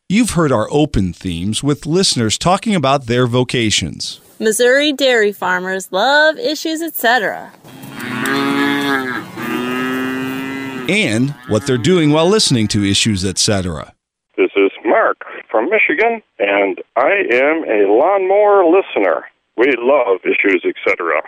You've heard our open themes with listeners talking about their vocations. Missouri dairy farmers love issues, etc. And what they're doing while listening to issues, etc. This is Mark from Michigan, and I am a lawnmower listener. We love issues, etc.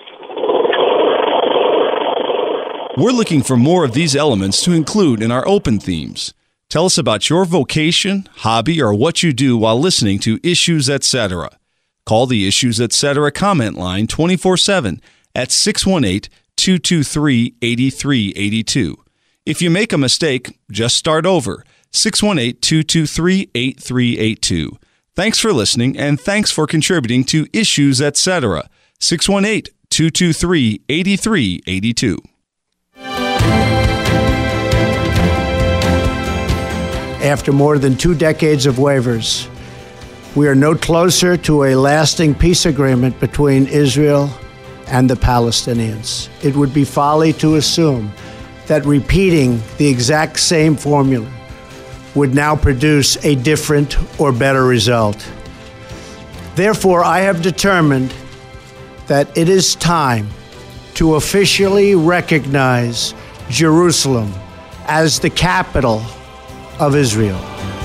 We're looking for more of these elements to include in our open themes. Tell us about your vocation, hobby, or what you do while listening to Issues, etc. Call the Issues, etc. comment line 24/7 at 618-223-8382. If you make a mistake, just start over, 618-223-8382. Thanks for listening, and thanks for contributing to Issues, etc. 618-223-8382. After more than 2 decades of waivers, we are no closer to a lasting peace agreement between Israel and the Palestinians. It would be folly to assume that repeating the exact same formula would now produce a different or better result. Therefore, I have determined that it is time to officially recognize Jerusalem as the capital of Israel.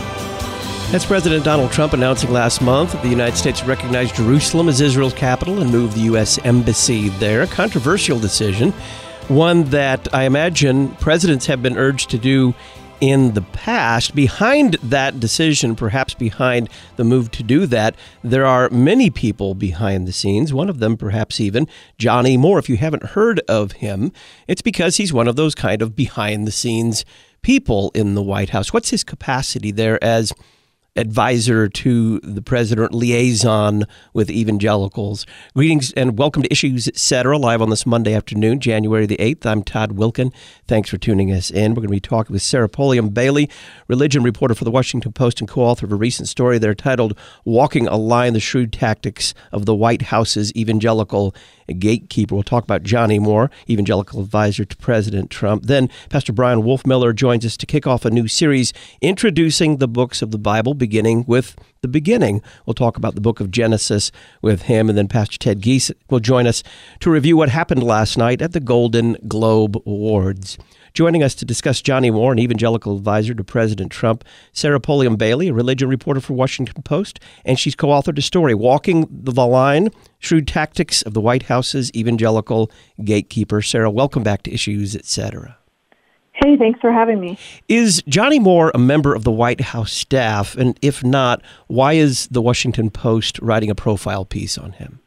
That's President Donald Trump announcing last month that the United States recognized Jerusalem as Israel's capital and moved the U.S. embassy there. A controversial decision, one that I imagine presidents have been urged to do in the past. Behind that decision, perhaps behind the move to do that, there are many people behind the scenes. One of them, perhaps even Johnny Moore. If you haven't heard of him, it's because he's one of those kind of behind-the-scenes people in the White House. What's his capacity there as advisor to the president, liaison with evangelicals? Greetings and welcome to Issues, Etc., live on this Monday afternoon, January the 8th. I'm Todd Wilkin. Thanks for tuning us in. We're going to be talking with Sarah Pulliam-Bailey, religion reporter for the Washington Post and co-author of a recent story there titled Walking a Line, the Shrewd Tactics of the White House's Evangelical Gatekeeper. We'll talk about Johnny Moore, evangelical advisor to President Trump. Then Pastor Brian Wolfmiller joins us to kick off a new series introducing the books of the Bible, beginning with the beginning. We'll talk about the book of Genesis with him, and then Pastor Ted Giese will join us to review what happened last night at the Golden Globe Awards. Joining us to discuss Johnny Moore, an evangelical advisor to President Trump, Sarah Pulliam-Bailey, a religion reporter for Washington Post, and she's co-authored a story, Walking the Line, Shrewd Tactics of the White House's Evangelical Gatekeeper. Sarah, welcome back to Issues, Etc. Hey, thanks for having me. Is Johnny Moore a member of the White House staff? And if not, why is the Washington Post writing a profile piece on him?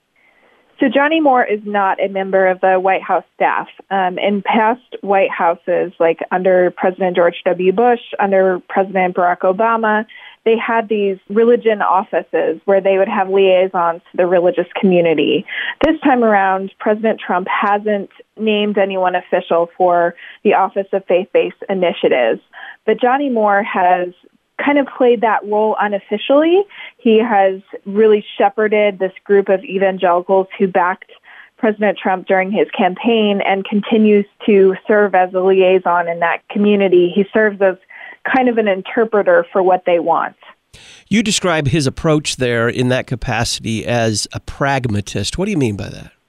So Johnny Moore is not a member of the White House staff. In past White Houses, like under President George W. Bush, under President Barack Obama, they had these religion offices where they would have liaisons to the religious community. This time around, President Trump hasn't named anyone official for the Office of Faith-Based Initiatives. But Johnny Moore has kind of played that role unofficially. He has really shepherded this group of evangelicals who backed President Trump during his campaign and continues to serve as a liaison in that community. He serves as kind of an interpreter for what they want. You describe his approach there in that capacity as a pragmatist. What do you mean by that?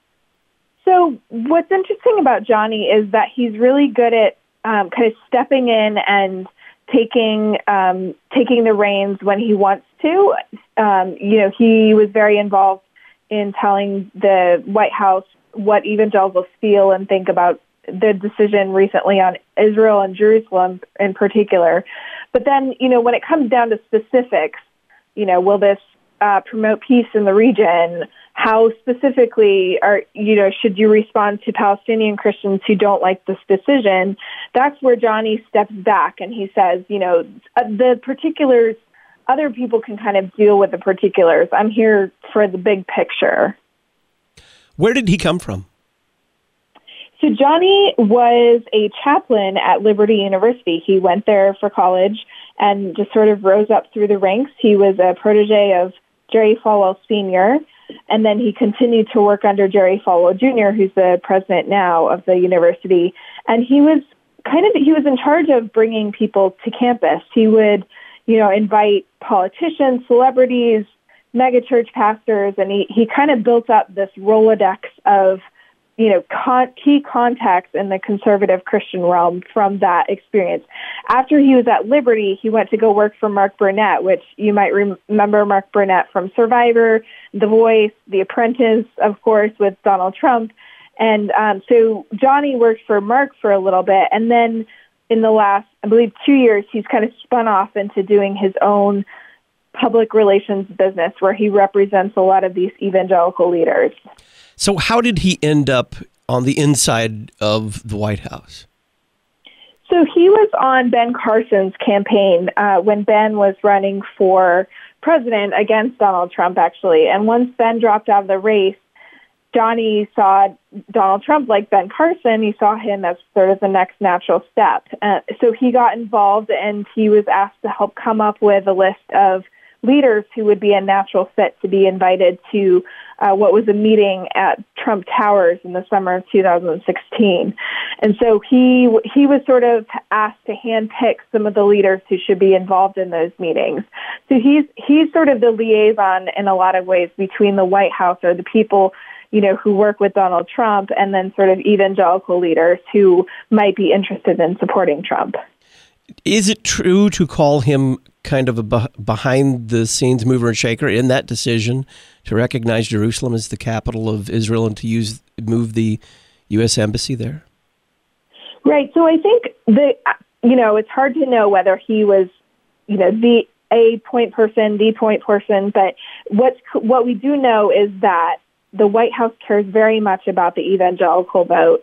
So what's interesting about Johnny is that he's really good at kind of stepping in and taking the reins when he wants to. He was very involved in telling the White House what evangelicals feel and think about the decision recently on Israel and Jerusalem in particular. But then, when it comes down to specifics, will this promote peace in the region? How specifically should you respond to Palestinian Christians who don't like this decision? That's where Johnny steps back and he says, the particulars, other people can kind of deal with the particulars. I'm here for the big picture. Where did he come from? So Johnny was a chaplain at Liberty University. He went there for college and just sort of rose up through the ranks. He was a protege of Jerry Falwell Sr., and then he continued to work under Jerry Falwell Jr., who's the president now of the university. And he was in charge of bringing people to campus. He would, invite politicians, celebrities, megachurch pastors, and he kind of built up this Rolodex of, key contacts in the conservative Christian realm from that experience. After he was at Liberty, he went to go work for Mark Burnett, which you might remember Mark Burnett from Survivor, The Voice, The Apprentice, of course, with Donald Trump. And so Johnny worked for Mark for a little bit, and then in the last, I believe, 2 years, he's kind of spun off into doing his own public relations business where he represents a lot of these evangelical leaders. So how did he end up on the inside of the White House? So he was on Ben Carson's campaign when Ben was running for president against Donald Trump, actually. And once Ben dropped out of the race, Johnny saw Donald Trump like Ben Carson. He saw him as sort of the next natural step. So he got involved, and he was asked to help come up with a list of leaders who would be a natural fit to be invited to what was a meeting at Trump Towers in the summer of 2016. And so he was sort of asked to handpick some of the leaders who should be involved in those meetings. So he's sort of the liaison in a lot of ways between the White House, or the people who work with Donald Trump, and then sort of evangelical leaders who might be interested in supporting Trump. Is it true to call him kind of a behind-the-scenes mover and shaker in that decision to recognize Jerusalem as the capital of Israel and to move the U.S. Embassy there? Right. So I think it's hard to know whether he was, the point person, but what we do know is that the White House cares very much about the evangelical vote.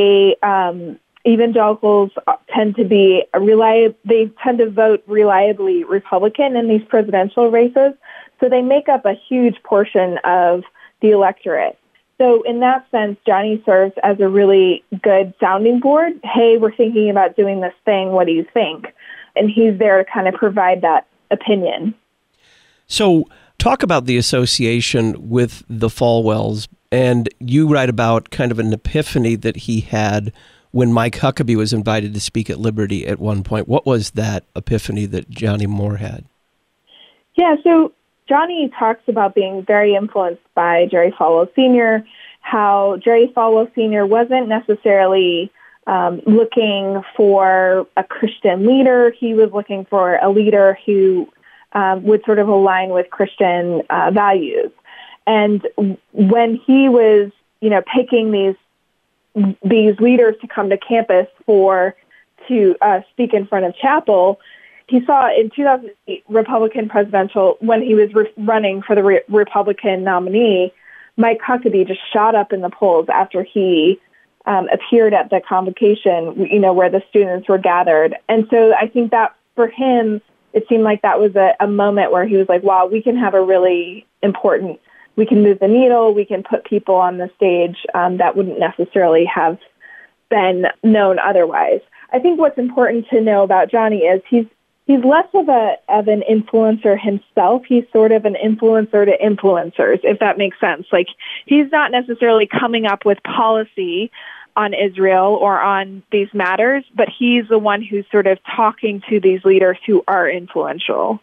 Evangelicals tend to they tend to vote reliably Republican in these presidential races, so they make up a huge portion of the electorate. So in that sense, Johnny serves as a really good sounding board. Hey, we're thinking about doing this thing. What do you think? And he's there to kind of provide that opinion. So talk about the association with the Falwells, and you write about kind of an epiphany that he had when Mike Huckabee was invited to speak at Liberty at one point. What was that epiphany that Johnny Moore had? Yeah, so Johnny talks about being very influenced by Jerry Falwell Sr., how Jerry Falwell Sr. wasn't necessarily looking for a Christian leader. He was looking for a leader who would sort of align with Christian values. And when he was, picking these leaders to come to campus to speak in front of chapel, he saw in 2008 Republican presidential, when he was running for the Republican nominee, Mike Huckabee just shot up in the polls after he appeared at the convocation, where the students were gathered. And so I think that for him, it seemed like that was a moment where he was like, wow, we can have a really important, we can move the needle, we can put people on the stage that wouldn't necessarily have been known otherwise. I think what's important to know about Johnny is he's less of an influencer himself. He's sort of an influencer to influencers, if that makes sense. Like, he's not necessarily coming up with policy on Israel or on these matters, but he's the one who's sort of talking to these leaders who are influential.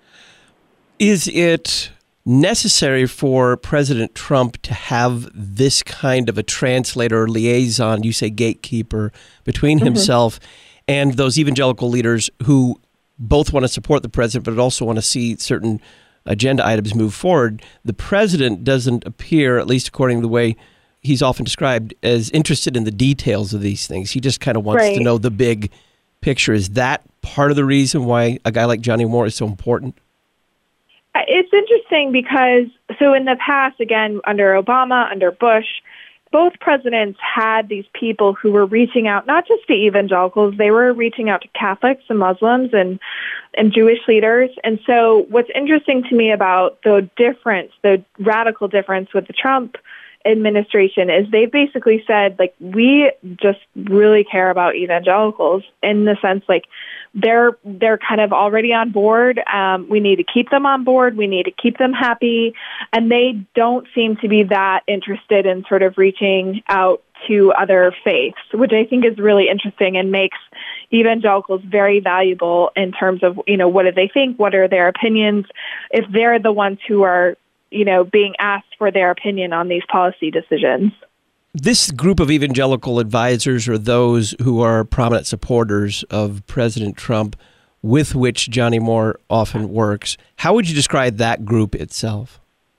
Is it necessary for President Trump to have this kind of a translator or liaison, you say gatekeeper, between himself and those evangelical leaders who both want to support the president but also want to see certain agenda items move forward? The president doesn't appear, at least according to the way he's often described, as interested in the details of these things. He just kind of wants to know the big picture. Is that part of the reason why a guy like Johnny Moore is so important? It's interesting because, so in the past, again, under Obama, under Bush, both presidents had these people who were reaching out, not just to evangelicals, they were reaching out to Catholics and Muslims and Jewish leaders. And so what's interesting to me about the radical difference with the Trump administration is they basically said, like, we just really care about evangelicals, in the sense, like, they're kind of already on board. We need to keep them on board. We need to keep them happy. And they don't seem to be that interested in sort of reaching out to other faiths, which I think is really interesting and makes evangelicals very valuable in terms of, what do they think? What are their opinions? If they're the ones who are, being asked for their opinion on these policy decisions. This group of evangelical advisors are those who are prominent supporters of President Trump, with which Johnny Moore often works. How would you describe that group itself?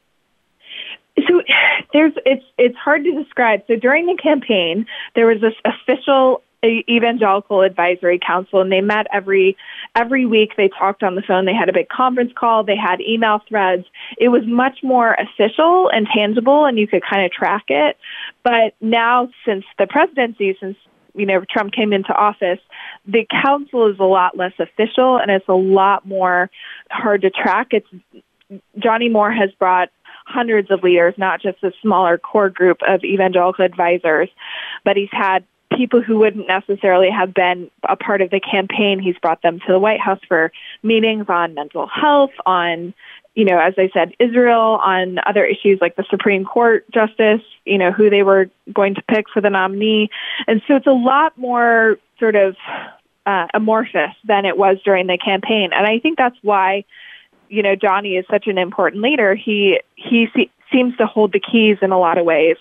So it's hard to describe. So during the campaign, there was this official evangelical advisory council, and they met every week. They talked on the phone. They had a big conference call. They had email threads. It was much more official and tangible, and you could kind of track it. But now, since the presidency, since Trump came into office, the council is a lot less official, and it's a lot more hard to track. Johnny Moore has brought hundreds of leaders, not just a smaller core group of evangelical advisors, but he's had people who wouldn't necessarily have been a part of the campaign. He's brought them to the White House for meetings on mental health, on, as I said, Israel, on other issues like the Supreme Court justice, who they were going to pick for the nominee. And so it's a lot more sort of amorphous than it was during the campaign. And I think that's why, Johnny is such an important leader. He seems to hold the keys in a lot of ways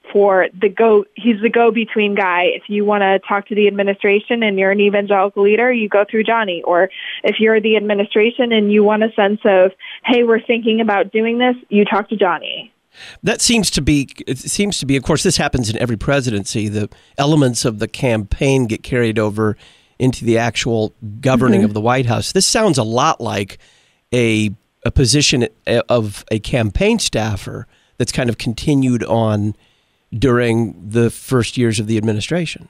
he's the go-between guy. If you want to talk to the administration and you're an evangelical leader, you go through Johnny. Or if you're the administration and you want a sense of, hey, we're thinking about doing this, you talk to Johnny. It seems to be, of course, this happens in every presidency. The elements of the campaign get carried over into the actual governing of the White House. This sounds a lot like a position of a campaign staffer that's kind of continued on during the first years of the administration.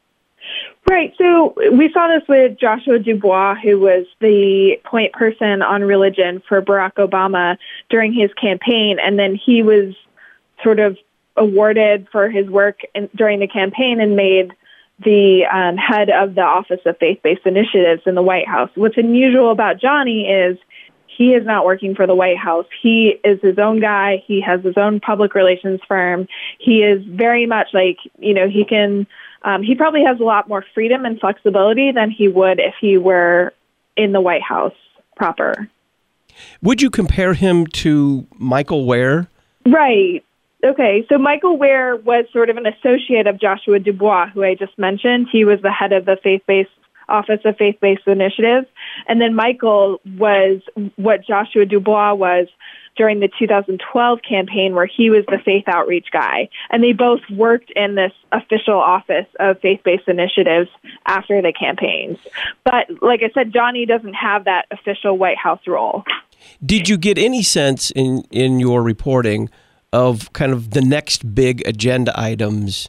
Right. So we saw this with Joshua Dubois, who was the point person on religion for Barack Obama during his campaign. And then he was sort of awarded for his work during the campaign and made the head of the Office of Faith-Based Initiatives in the White House. What's unusual about Johnny is he is not working for the White House. He is his own guy. He has his own public relations firm. He is very much like, he can, he probably has a lot more freedom and flexibility than he would if he were in the White House proper. Would you compare him to Michael Wear? Right. Okay. So Michael Wear was sort of an associate of Joshua Dubois, who I just mentioned. He was the head of the Office of Faith-Based Initiatives. And then Michael was what Joshua Dubois was during the 2012 campaign, where he was the faith outreach guy. And they both worked in this official Office of Faith-Based Initiatives after the campaigns. But like I said, Johnny doesn't have that official White House role. Did you get any sense in your reporting of kind of the next big agenda items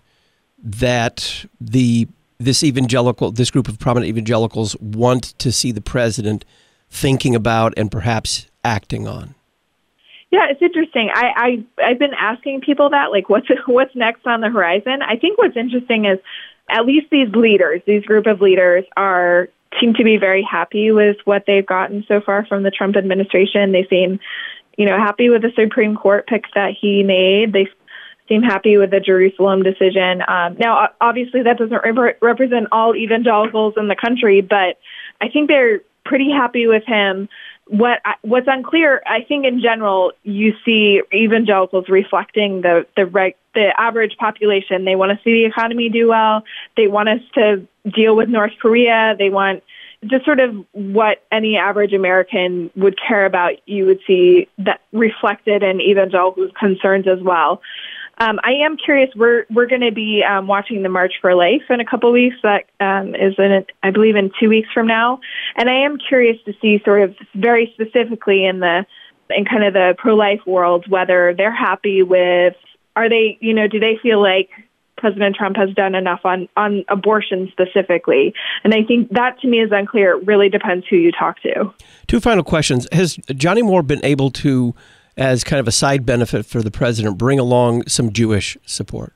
that this group of prominent evangelicals want to see the president thinking about and perhaps acting on? Yeah, it's interesting. I've been asking people that, like, what's next on the horizon? I think what's interesting is at least these group of leaders seem to be very happy with what they've gotten so far from the Trump administration. They seem, happy with the Supreme Court pick that he made. They seem happy with the Jerusalem decision. Now, obviously, that doesn't represent all evangelicals in the country, but I think they're pretty happy with him. What's unclear, I think, in general, you see evangelicals reflecting the average population. They want to see the economy do well. They want us to deal with North Korea. They want just sort of what any average American would care about. You would see that reflected in evangelicals' concerns as well. I am curious. We're going to be watching the March for Life in a couple of weeks. That is, I believe, in 2 weeks from now. And I am curious to see, sort of very specifically in kind of the pro-life world, whether they're happy with. Do they feel like President Trump has done enough on abortion specifically? And I think that, to me, is unclear. It really depends who you talk to. Two final questions. Has Johnny Moore been able to, as kind of a side benefit for the president, bring along some Jewish support?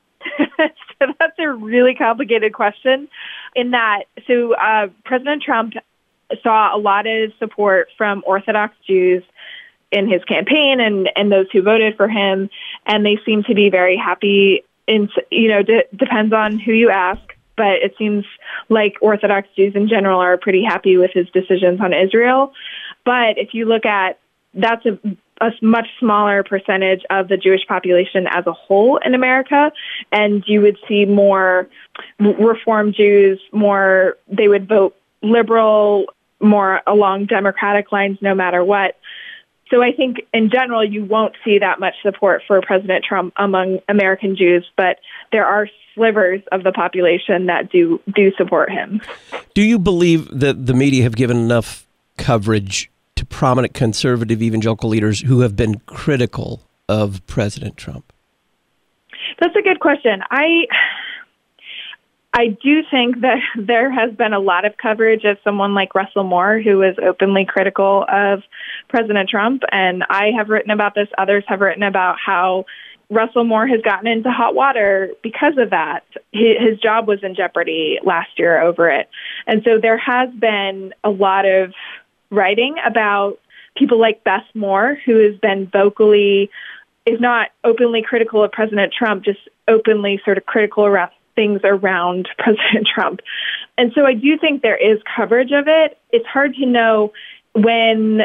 So that's a really complicated question so President Trump saw a lot of support from Orthodox Jews in his campaign and those who voted for him, and they seem to be very happy depends on who you ask. But it seems like Orthodox Jews in general are pretty happy with his decisions on Israel. But if you look at, that's a much smaller percentage of the Jewish population as a whole in America, and you would see more Reform Jews, they would vote liberal, more along Democratic lines no matter what. So I think in general you won't see that much support for President Trump among American Jews, but there are slivers of the population that do support him. Do you believe that the media have given enough coverage to prominent conservative evangelical leaders who have been critical of President Trump? That's a good question. I do think that there has been a lot of coverage of someone like Russell Moore, who is openly critical of President Trump. And I have written about this. Others have written about how Russell Moore has gotten into hot water because of that. His job was in jeopardy last year over it. And so there has been a lot of writing about people like Beth Moore, who has been vocally, if not openly critical of President Trump, just openly sort of critical around things around President Trump. And so I do think there is coverage of it. It's hard to know when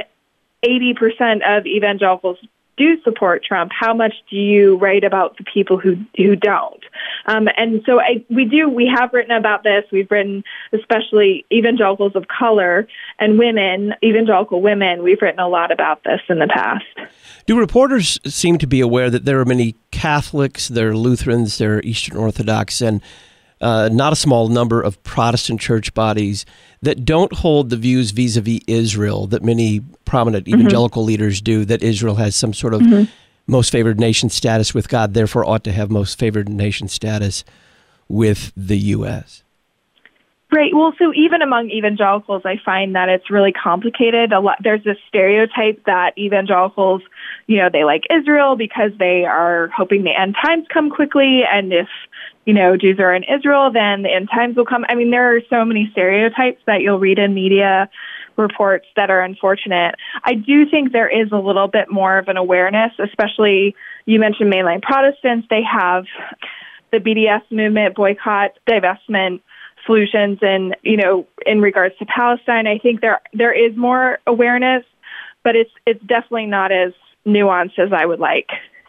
80% of evangelicals do support Trump, how much do you write about the people who don't? And so we have written about this. We've written, especially evangelicals of color and women, evangelical women. We've written a lot about this in the past. Do reporters seem to be aware that there are many Catholics, there are Lutherans, there are Eastern Orthodox, and not a small number of Protestant church bodies that don't hold the views vis-a-vis Israel that many prominent evangelical leaders do, that Israel has some sort of most favored nation status with God, therefore ought to have most favored nation status with the U.S.? Right. Well, so even among evangelicals, I find that it's really complicated. There's this stereotype that evangelicals, they like Israel because they are hoping the end times come quickly. And if, Jews are in Israel, then the end times will come. I mean, there are so many stereotypes that you'll read in media reports that are unfortunate. I do think there is a little bit more of an awareness, especially you mentioned mainline Protestants. They have the BDS movement, boycott, divestment solutions, and in regards to Palestine, I think there is more awareness, but it's definitely not as nuanced as I would like.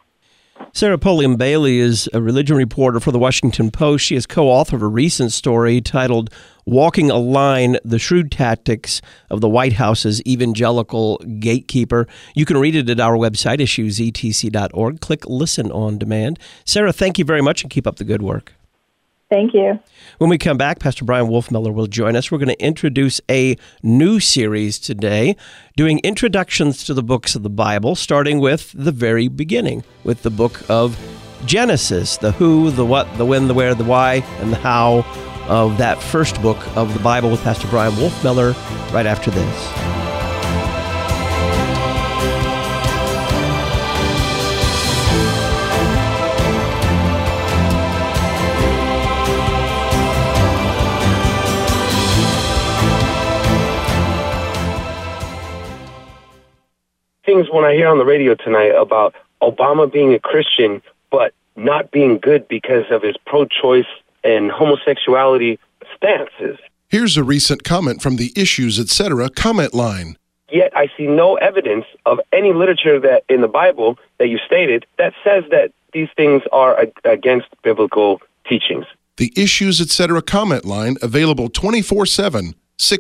Sarah Pulliam Bailey is a religion reporter for the Washington Post. She is co-author of a recent story titled "Walking a Line: The Shrewd Tactics of the White House's Evangelical Gatekeeper." You can read it at our website, issuesetc.org. Click Listen on Demand. Sarah, thank you very much, and keep up the good work. Thank you. When we come back, Pastor Brian Wolfmueller will join us. We're going to introduce a new series today, doing introductions to the books of the Bible, starting with the very beginning, with the book of Genesis, the who, the what, the when, the where, the why, and the how of that first book of the Bible, with Pastor Brian Wolfmueller right after this. Things when I hear on the radio tonight about Obama being a Christian, but not being good because of his pro-choice and homosexuality stances. Here's a recent comment from the Issues Etc. comment line. Yet I see no evidence of any literature that in the Bible that you stated that says that these things are against biblical teachings. The Issues Etc. comment line, available 24/7,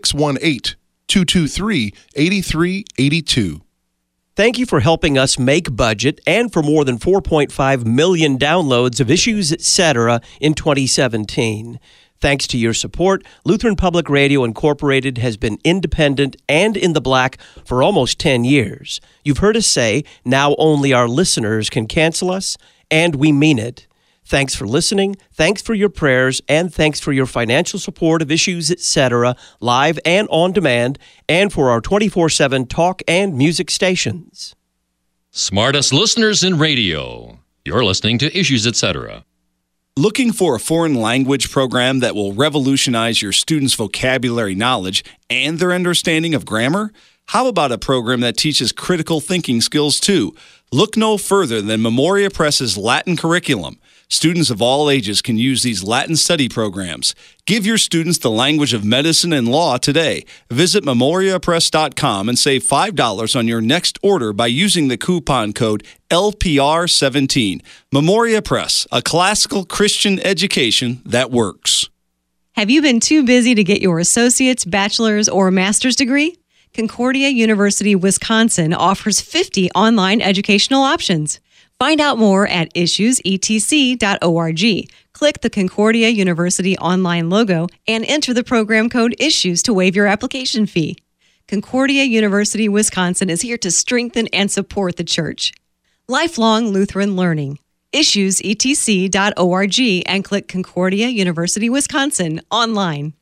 618-223-8382. Thank you for helping us make budget and for more than 4.5 million downloads of Issues Etc. in 2017. Thanks to your support, Lutheran Public Radio Incorporated has been independent and in the black for almost 10 years. You've heard us say, now only our listeners can cancel us, and we mean it. Thanks for listening, thanks for your prayers, and thanks for your financial support of Issues Etc., live and on demand, and for our 24/7 talk and music stations. Smartest listeners in radio. You're listening to Issues Etc. Looking for a foreign language program that will revolutionize your students' vocabulary knowledge and their understanding of grammar? How about a program that teaches critical thinking skills too? Look no further than Memoria Press's Latin curriculum. Students of all ages can use these Latin study programs. Give your students the language of medicine and law today. Visit memoriapress.com and save $5 on your next order by using the coupon code LPR17. Memoria Press, a classical Christian education that works. Have you been too busy to get your associate's, bachelor's, or master's degree? Concordia University, Wisconsin offers 50 online educational options. Find out more at issuesetc.org. Click the Concordia University online logo and enter the program code ISSUES to waive your application fee. Concordia University, Wisconsin is here to strengthen and support the church. Lifelong Lutheran Learning. ISSUEsetc.org and click Concordia University, Wisconsin online.